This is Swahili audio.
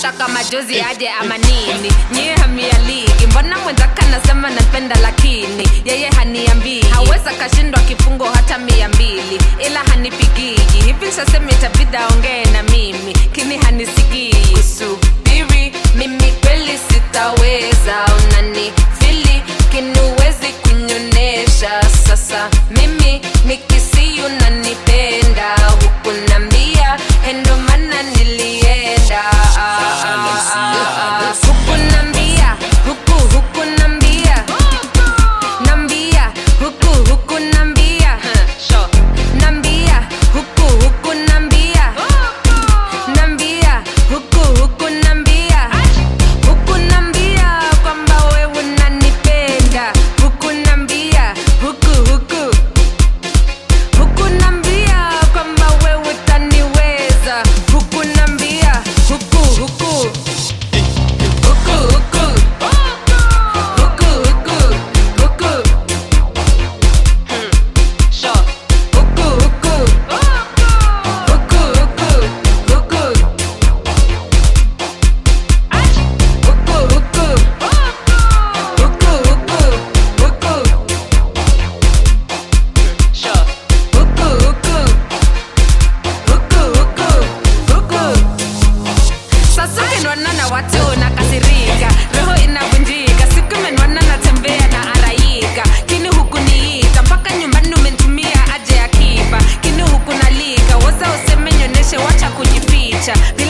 Unataka majozi aje ama nini? Nyie hamia ligi. Mbona mwenzaka nasema napenda lakini yeye haniambii. Haweza kashindwa kifungo hata 200 ila hanipigiji. Hivi sasemi itabidi aongee na mimi kini hanisigii. Kusubiri mimi kweli sitaweza. Unanifili kinuwezi kunyonesha. Sasa mimi nikisi unanipenda. Hukunambia endo mana nilienda. Hukunambia hukunambia nambia hukunambia nambia hukunambia nambia hukunambia hukunambia kwamba wewe unanipenda. Hukunambia hukunambia kwamba wewe utaniweza. Hukunambia na watu nakasirika, roho inavunjika, siku menwana natembea na araika. Kini hukuniita mpaka nyumbani umenitumia aje akiba. Kini hukunalika, waza useme nyoneshe wacha kujificha.